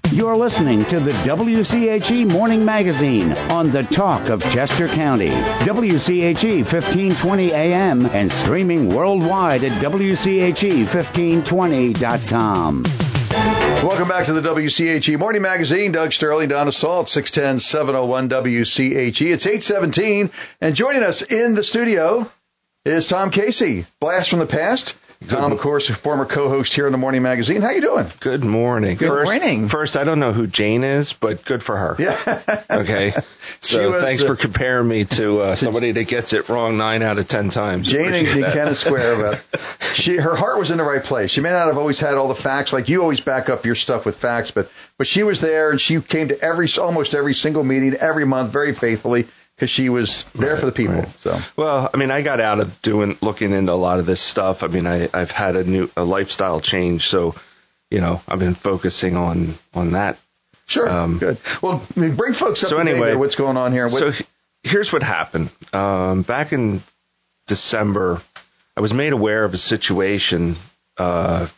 You're listening to the WCHE Morning Magazine on the talk of Chester County. WCHE 1520 AM and streaming worldwide at WCHE1520.com. Welcome back to the WCHE Morning Magazine. Doug Sterling, Donna Salt, 610-701 WCHE. It's 8:17, and joining us in the studio is Tom Casey, Blast from the Past. Tom, of course, former co-host here in the Morning Magazine. How you doing? Good morning. Good morning. First, I don't know who Jane is, but good for her. Yeah. Okay. So thanks for comparing me to somebody that gets it wrong 9 out of 10 times. Jane and Kenneth Square. But her heart was in the right place. She may not have always had all the facts, like you always back up your stuff with facts, but she was there, and she came to almost every single meeting every month very faithfully, because she was there for the people. Right. So, well, I mean, I got out of looking into a lot of this stuff. I mean, I've had a lifestyle change, so I've been focusing on that. Sure, good. Well, bring folks up to date what's going on here. So here's what happened. Back in December, I was made aware of a situation that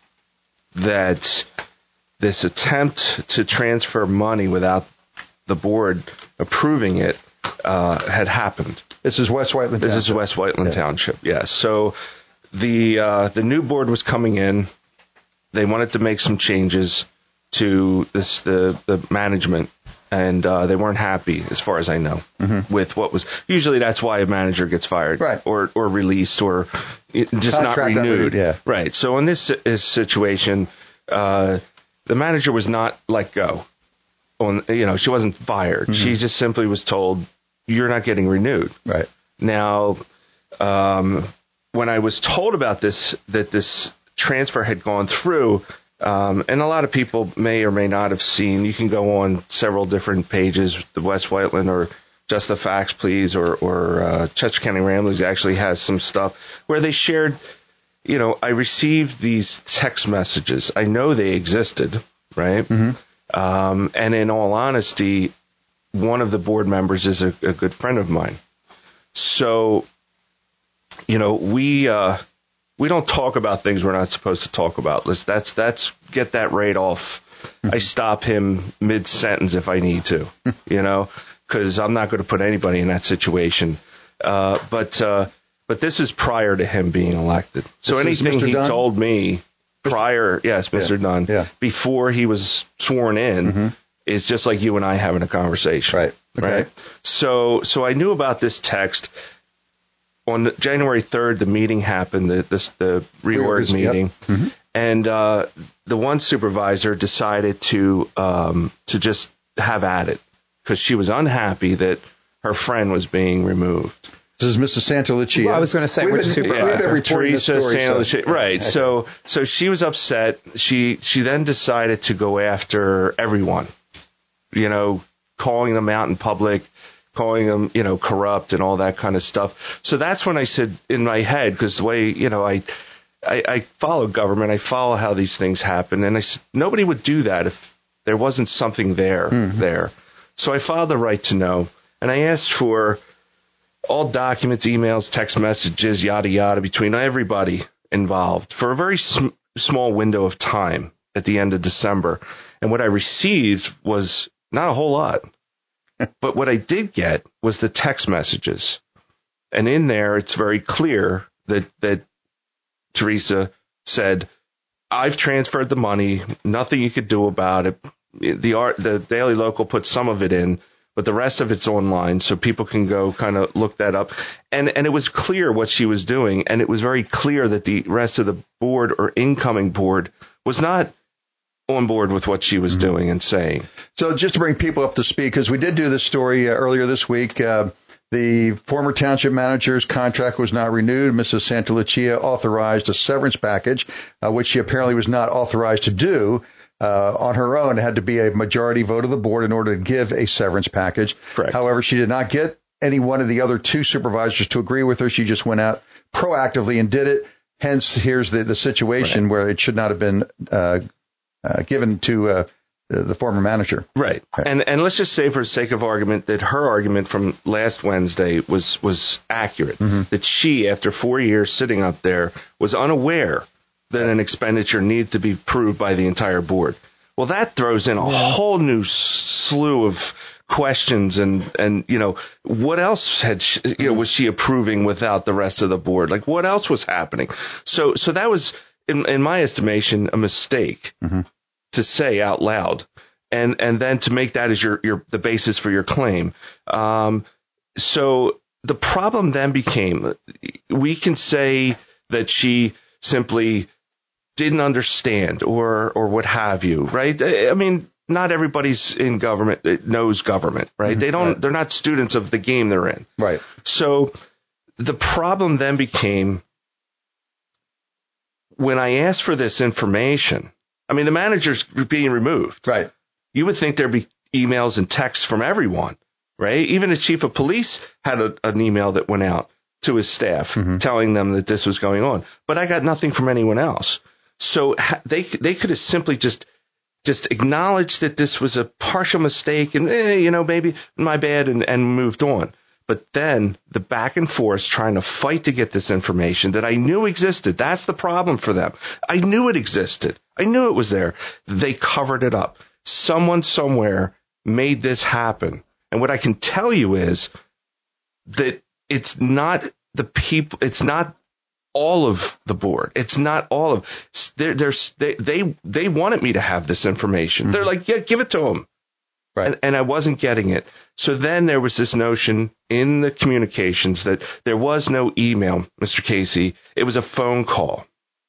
this attempt to transfer money without the board approving it had happened. This is West Whiteland Township. This is West Whiteland Township, yes. So the new board was coming in. They wanted to make some changes to the management, and they weren't happy, as far as I know, with what was. Usually that's why a manager gets fired, right, or released, or just not renewed. Yeah. Right. So in this situation, the manager was not let go. She wasn't fired. Mm-hmm. She just simply was told, you're not getting renewed. Right. Now, when I was told about this, that this transfer had gone through, and a lot of people may or may not have seen, you can go on several different pages, the West Whiteland or Just the Facts, Please, or Chester County Ramblings actually has some stuff where they shared, I received these text messages. I know they existed, right? Mm-hmm. And in all honesty, one of the board members is a good friend of mine. So, we don't talk about things we're not supposed to talk about. That's get that right off. I stop him mid-sentence if I need to, because I'm not going to put anybody in that situation. But this is prior to him being elected. So anything he told me prior, yes, Mr. Dunn, before he was sworn in, is just like you and I having a conversation. Right. Okay. Right. So I knew about this text. On January 3rd, the meeting happened, the reorg meeting, and the one supervisor decided to just have at it because she was unhappy that her friend was being removed. This is Mrs. Santalucia. Well, I was going to say, which supervisor? Teresa Santalucia. Right. Okay. So she was upset. She then decided to go after everyone, calling them out in public, calling them, corrupt and all that kind of stuff. So that's when I said in my head, because the way, I follow government, I follow how these things happen. And I said, nobody would do that if there wasn't something there. So I filed the right to know. And I asked for all documents, emails, text messages, yada, yada, between everybody involved for a very small window of time at the end of December. And what I received was not a whole lot. But what I did get was the text messages. And in there, it's very clear that Teresa said, I've transferred the money, nothing you could do about it. The Daily Local put some of it in, but the rest of it's online, so people can go kind of look that up. And it was clear what she was doing, and it was very clear that the rest of the board or incoming board was not on board with what she was doing and saying. So just to bring people up to speed, because we did do this story earlier this week, the former township manager's contract was not renewed. Mrs. Santalucia authorized a severance package, which she apparently was not authorized to do. On her own. It had to be a majority vote of the board in order to give a severance package. Correct. However, she did not get any one of the other two supervisors to agree with her. She just went out proactively and did it. Hence, here's the situation where it should not have been given to the former manager. Right. And let's just say for the sake of argument that her argument from last Wednesday was accurate, that she, after 4 years sitting up there, was unaware that an expenditure needed to be approved by the entire board. Well, that throws in a whole new slew of questions and what else had was she approving without the rest of the board? Like, what else was happening? So that was, in my estimation, a mistake to say out loud, and then to make that as the basis for your claim. So the problem then became, we can say that she simply didn't understand or what have you, right? I mean, not everybody's in government knows government, right? They're not students of the game they're in. Right. So the problem then became, when I asked for this information, I mean, the manager's being removed. Right. You would think there'd be emails and texts from everyone, right? Even the chief of police had an email that went out to his staff telling them that this was going on. But I got nothing from anyone else. So they could have simply just acknowledged that this was a partial mistake and, maybe my bad and moved on. But then the back and forth trying to fight to get this information that I knew existed, that's the problem for them. I knew it existed. I knew it was there. They covered it up. Someone somewhere made this happen. And what I can tell you is that it's not the people, it's not all of the board. It's not all of they wanted me to have this information. They're like, yeah, give it to them. Right. And I wasn't getting it. So then there was this notion in the communications that there was no email, Mr. Casey. It was a phone call.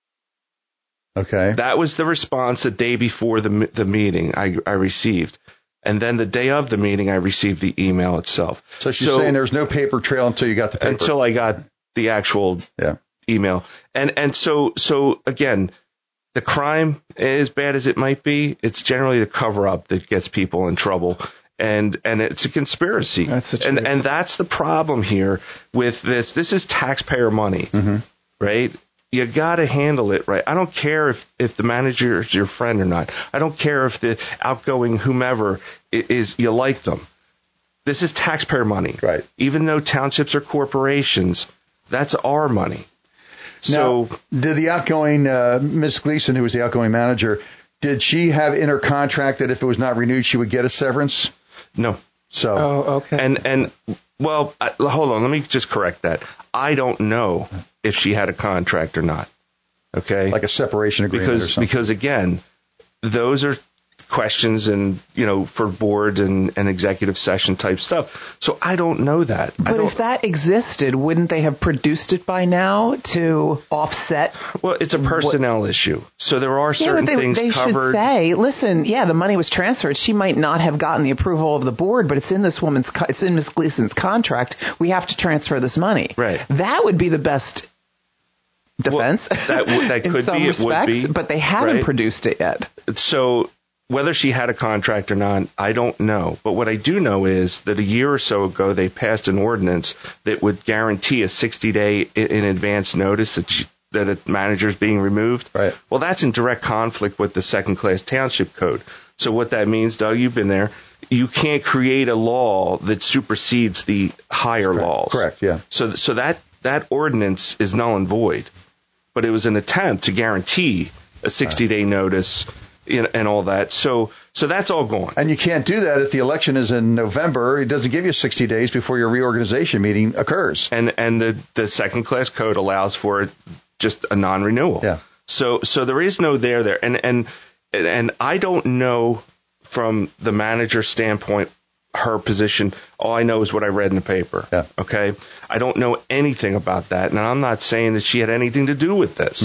Okay. That was the response the day before the meeting I received. And then the day of the meeting, I received the email itself. So she's saying there was no paper trail until you got the paper. Until I got the actual email. And so again, the crime, as bad as it might be, it's generally the cover-up that gets people in trouble. And it's a conspiracy. That's the truth. And that's the problem here with this. This is taxpayer money, right? You got to handle it right. I don't care if the manager is your friend or not. I don't care if the outgoing whomever is you like them. This is taxpayer money. Right. Even though townships are corporations, that's our money. Now, did the outgoing Ms. Gleason, who was the outgoing manager, did she have in her contract that if it was not renewed, she would get a severance? No. So. Oh, okay. And well, hold on. Let me just correct that. I don't know if she had a contract or not. Okay. Like a separation agreement or something. Because again, those are questions and, for board and executive session type stuff. So I don't know that. But if that existed, wouldn't they have produced it by now to offset? Well, it's a personnel issue. So there are certain things they covered. Should say, listen, the money was transferred. She might not have gotten the approval of the board, but it's in it's in Ms. Gleason's contract. We have to transfer this money. Right. That would be the best defense. Well, that could in some be. respects, it would be. But they haven't produced it yet. So whether she had a contract or not, I don't know. But what I do know is that a year or so ago, they passed an ordinance that would guarantee a 60-day in advance notice that a manager is being removed. Right. Well, that's in direct conflict with the second-class township code. So what that means, Doug, you've been there, you can't create a law that supersedes the higher laws. Correct, yeah. So that ordinance is null and void. But it was an attempt to guarantee a 60-day notice and all that. So that's all gone. And you can't do that if the election is in November. It doesn't give you 60 days before your reorganization meeting occurs. And the second class code allows for it just a non-renewal. Yeah. So there is no there. And I don't know from the manager's standpoint her position. All I know is what I read in the paper. Yeah. Okay. I don't know anything about that. And I'm not saying that she had anything to do with this.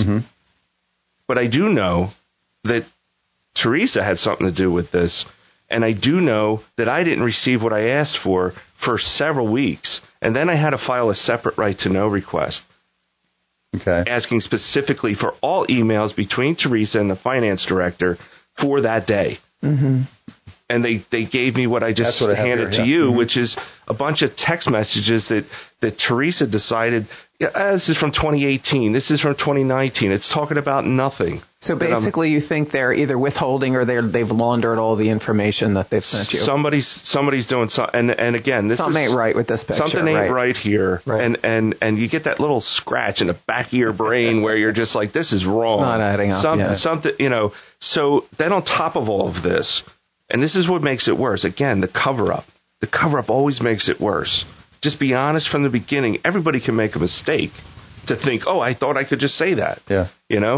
But I do know that Teresa had something to do with this. And I do know that I didn't receive what I asked for several weeks. And then I had to file a separate right to know request. Okay. Asking specifically for all emails between Teresa and the finance director for that day. And they gave me what I just handed to you, which is a bunch of text messages that Teresa decided, Yeah, this is from 2018. This is from 2019. It's talking about nothing. So basically, you think they're either withholding or they've laundered all the information that they've sent you. Somebody's doing something. And again, something ain't right with this picture. Something ain't right here. Right. And you get that little scratch in the back of your brain where you're just like, this is wrong. It's not adding up. Something, So then on top of all of this, and this is what makes it worse. Again, the cover up. The cover up always makes it worse. Just be honest from the beginning. Everybody can make a mistake to think, oh, I thought I could just say that. Yeah.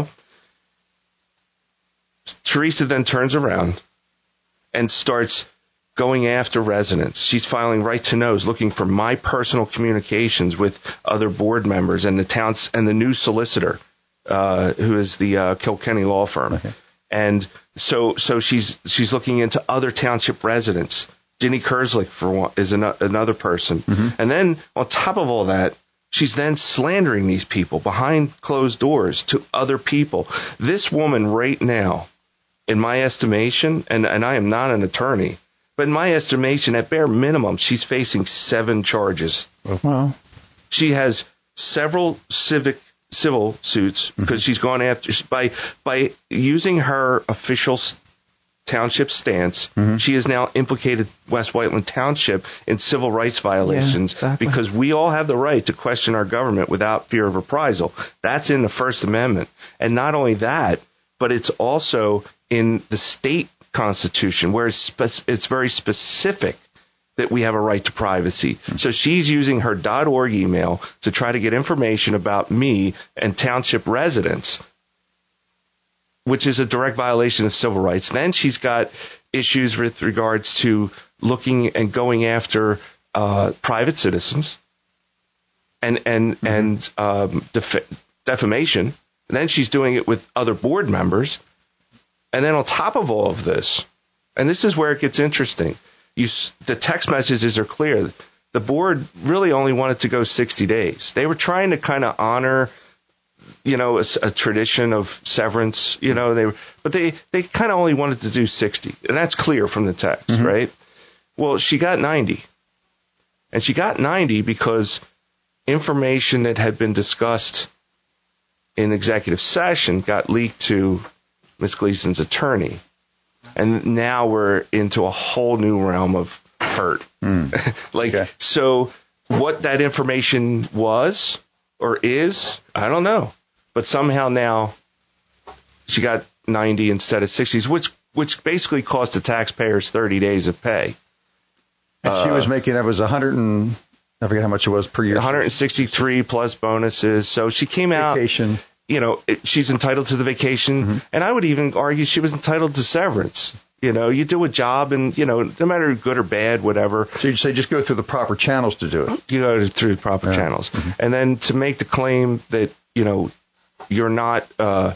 Teresa then turns around and starts going after residents. She's filing right to knows, looking for my personal communications with other board members and the towns and the new solicitor, who is the Kilkenny law firm. Okay. And so she's looking into other township residents. Ginny Kerslick is another person. Mm-hmm. And then on top of all that, she's then slandering these people behind closed doors to other people. This woman right now, in my estimation, and I am not an attorney, but in my estimation, at bare minimum, she's facing 7 charges. Well, she has several civil suits because she's gone after by using her official township stance. She has now implicated West Whiteland Township in civil rights violations because we all have the right to question our government without fear of reprisal. That's in the First Amendment. And not only that, but it's also in the state constitution where it's very specific that we have a right to privacy. So she's using her .org email to try to get information about me and township residents, which is a direct violation of civil rights. Then she's got issues with regards to looking and going after private citizens and defamation. And then she's doing it with other board members. And then on top of all of this, and this is where it gets interesting, the text messages are clear. The board really only wanted to go 60 days. They were trying to kind of honor a tradition of severance, but they kind of only wanted to do 60. And that's clear from the text, right? Well, she got 90. And she got 90 because information that had been discussed in executive session got leaked to Ms. Gleason's attorney. And now we're into a whole new realm of hurt. So what that information was or is, I don't know. But somehow now she got 90 instead of 60s, which basically cost the taxpayers 30 days of pay. And she was making, it was 100 and, I forget how much it was per year. 163 plus bonuses. So she came out. Vacation. She's entitled to the vacation. And I would even argue she was entitled to severance. You do a job and, no matter good or bad, whatever. So you'd say just go through the proper channels to do it. You go through the proper channels. And then to make the claim that, you're not, that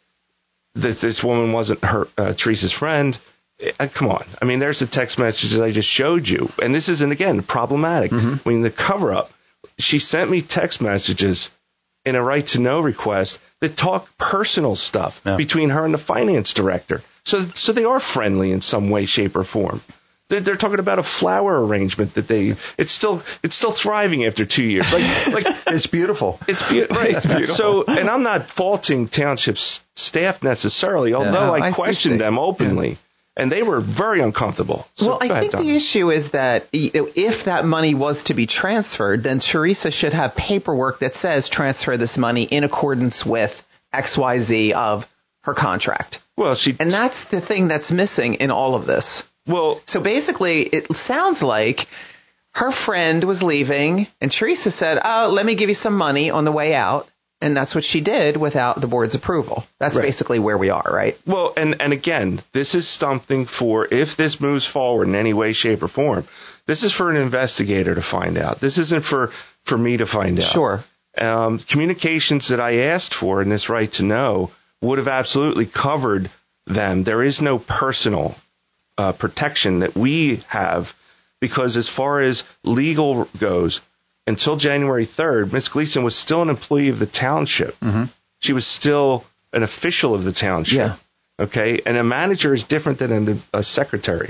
this woman wasn't Teresa's friend. Come on. I mean, there's the text messages I just showed you. And this isn't, again, problematic. I mean, the cover up, she sent me text messages in a right to know request that talk personal stuff between her and the finance director. So they are friendly in some way, shape, or form. They're talking about a flower arrangement that it's still thriving after 2 years. Like it's beautiful. It's beautiful. So, and I'm not faulting township staff necessarily, although I questioned them openly. And they were very uncomfortable. So well, I think the issue is that if that money was to be transferred, then Teresa should have paperwork that says transfer this money in accordance with XYZ of her contract. Well, and that's the thing that's missing in all of this. Well, so basically, it sounds like her friend was leaving, and Teresa said, "Oh, let me give you some money on the way out." And that's what she did without the board's approval. That's basically where we are, right? Well, and again, this is something for, if this moves forward in any way, shape, or form, this is for an investigator to find out. This isn't for me to find out. Sure. Communications that I asked for in this right to know would have absolutely covered them. There is no personal protection that we have because as far as legal goes, until January 3rd, Ms. Gleason was still an employee of the township. She was still an official of the township. Yeah. Okay? And a manager is different than a secretary.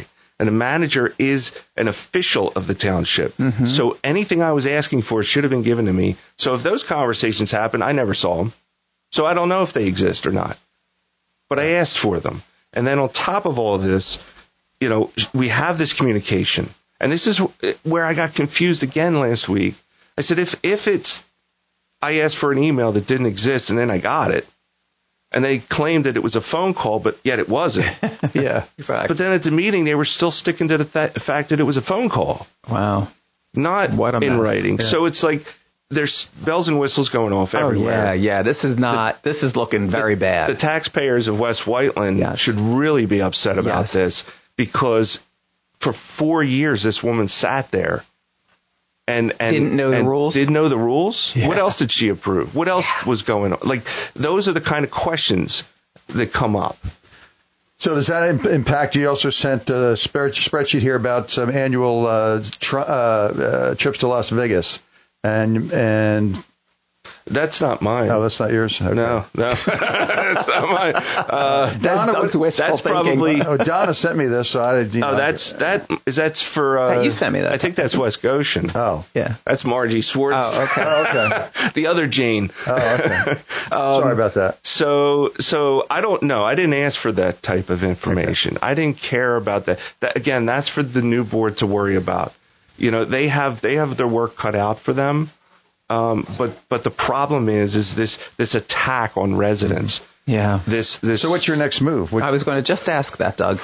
And the manager is an official of the township. So anything I was asking for should have been given to me. So if those conversations happen, I never saw them. So I don't know if they exist or not. But I asked for them. And then on top of all of this, we have this communication. And this is where I got confused again last week. I said, if I asked for an email that didn't exist and then I got it, and they claimed that it was a phone call, but yet it wasn't. Yeah, exactly. But then at the meeting, they were still sticking to the fact that it was a phone call. Wow. Not in writing. Yeah. So it's like there's bells and whistles going off everywhere. Oh, yeah. This is looking very bad. The taxpayers of West Whiteland should really be upset about this, because for 4 years, this woman sat there and didn't know the rules. Didn't know the rules. Yeah. What else did she approve? What else was going on? Like, those are the kind of questions that come up. So does that impact? You also sent a spreadsheet here about some annual trips to Las Vegas, and that's not mine. Oh, that's not yours? Okay. No, that's not mine. That's probably. Donna sent me this, so I did. That's for. You sent me that. I think that's West Goshen. Oh, yeah. That's Margie Swartz. Oh, okay. Okay. The other Jane. Oh, okay. Sorry about that. So I don't know. I didn't ask for that type of information. Okay. I didn't care about that. Again, that's for the new board to worry about. They have their work cut out for them. But the problem is this attack on residents. Yeah. This. So what's your next move? I was going to just ask that, Doug.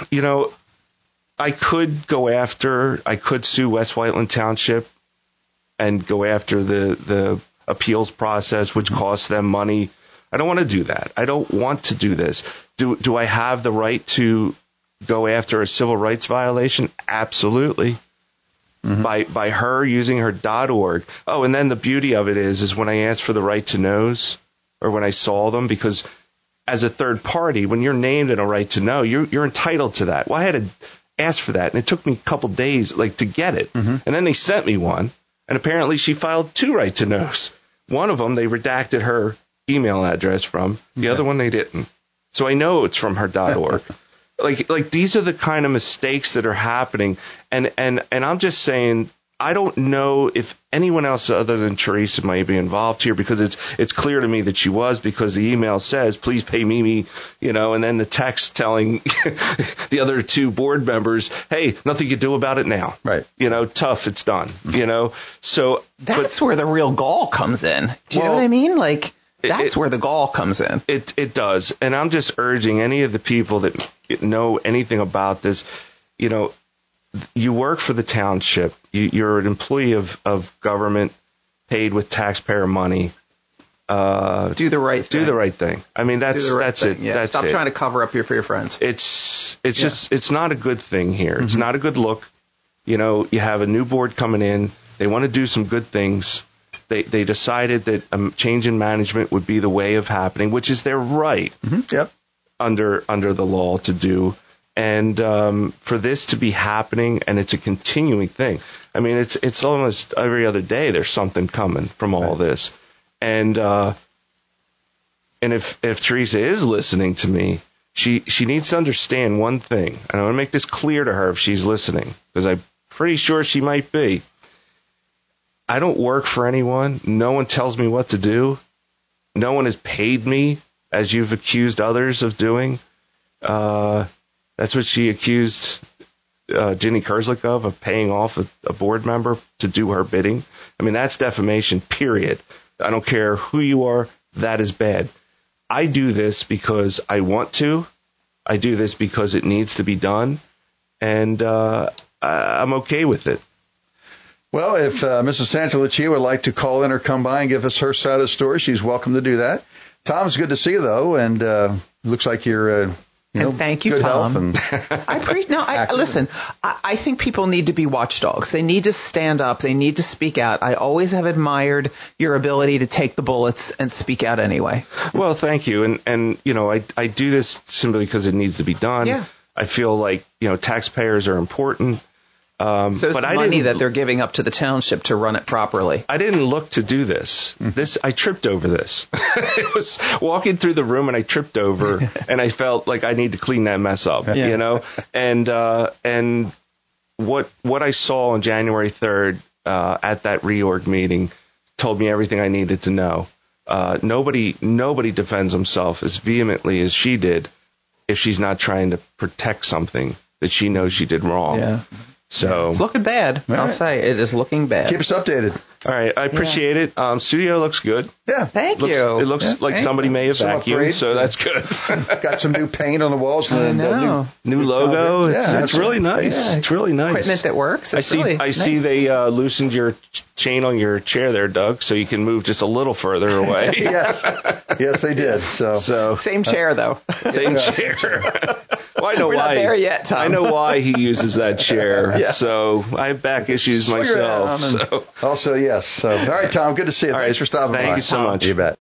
I could sue West Whiteland Township and go after the appeals process, which costs them money. I don't want to do that. I don't want to do this. Do I have the right to go after a civil rights violation? Absolutely. Mm-hmm. By her using her .org. Oh, and then the beauty of it is when I asked for the right to knows, or when I saw them, because as a third party, when you're named in a right to know, you're entitled to that. Well, I had to ask for that, and it took me a couple days to get it. Mm-hmm. And then they sent me one, and apparently she filed 2 right to knows. One of them they redacted her email address from. The other one they didn't. So I know it's from her .org. Like these are the kind of mistakes that are happening, and I'm just saying, I don't know if anyone else other than Teresa might be involved here, because it's clear to me that she was, because the email says, please pay Mimi, and then the text telling the other 2 board members, hey, nothing you do about it now. Right. Tough, it's done, So that's where the real gall comes in. Do you know what I mean? That's where the gall comes in. It does. And I'm just urging any of the people that know anything about this, you work for the township. You're an employee of government paid with taxpayer money. Do the right thing. Do the right thing. I mean, that's it. Yeah. That's Stop trying to cover up for your friends. It's just, it's not a good thing here. Mm-hmm. It's not a good look. You have a new board coming in. They want to do some good things. They decided that a change in management would be the way of happening, which is their right. Mm-hmm. Yep. Under the law to do. And for this to be happening, and it's a continuing thing. I mean, it's almost every other day there's something coming from all this. And if Teresa is listening to me, she needs to understand one thing. And I want to make this clear to her if she's listening, because I'm pretty sure she might be. I don't work for anyone. No one tells me what to do. No one has paid me, as you've accused others of doing. That's what she accused Ginny Kerslick of paying off a board member to do her bidding. I mean, that's defamation, period. I don't care who you are. That is bad. I do this because I want to. I do this because it needs to be done. And I'm okay with it. Well, if Mrs. Santalucia would like to call in or come by and give us her side of the story, she's welcome to do that. Tom, it's good to see you, though, and looks like you're and thank you, good Tom. Health Listen, I think people need to be watchdogs. They need to stand up. They need to speak out. I always have admired your ability to take the bullets and speak out anyway. Well, thank you. And I do this simply because it needs to be done. Yeah. I feel like, taxpayers are important. So it's but the money that they're giving up to the township to run it properly. I didn't look to do this. I tripped over this. It was walking through the room and I tripped over and I felt like I need to clean that mess up, you know? And what I saw on January 3rd, at that reorg meeting told me everything I needed to know. Nobody defends himself as vehemently as she did if she's not trying to protect something that she knows she did wrong. Yeah. So it's looking bad. I'll say it is looking bad. Keep us updated. All right, I appreciate it. Studio looks good. Yeah. Thank you. It looks like somebody may have vacuumed, so that's good. Got some new paint on the walls. I know. New logo. Yeah, it's really nice. Yeah. It's really nice. Equipment that works. I see they loosened your chain on your chair there, Doug, so you can move just a little further away. yes, they did. So same chair though. Same chair. Well, I know We're why. not there yet, Tom. I know why he uses that chair. So I have back issues myself. Also, yes. All right, Tom. Good to see you. Thanks for stopping by. Thank you so much. You bet.